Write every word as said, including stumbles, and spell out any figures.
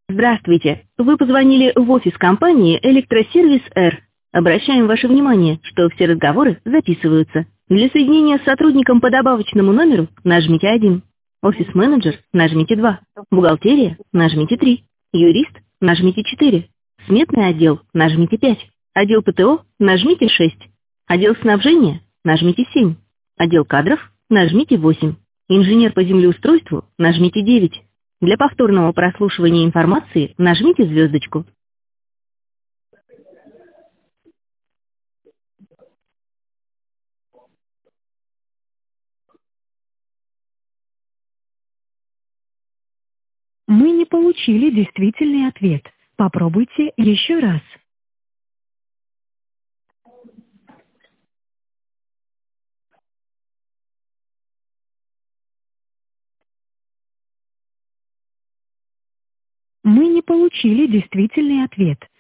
Здравствуйте. Вы позвонили в офис компании «Электросервис Р». Обращаем ваше внимание, что все разговоры записываются. Для соединения с сотрудником по добавочному номеру нажмите один. Офис-менеджер нажмите два. Бухгалтерия нажмите три. Юрист нажмите четыре. Сметный отдел нажмите пять. Отдел ПТО нажмите шесть. Отдел снабжения нажмите семь. Отдел кадров нажмите восемь. Инженер по землеустройству нажмите девять. Для повторного прослушивания информации нажмите звездочку. Мы не получили действительный ответ. Попробуйте еще раз. Мы не получили действительный ответ.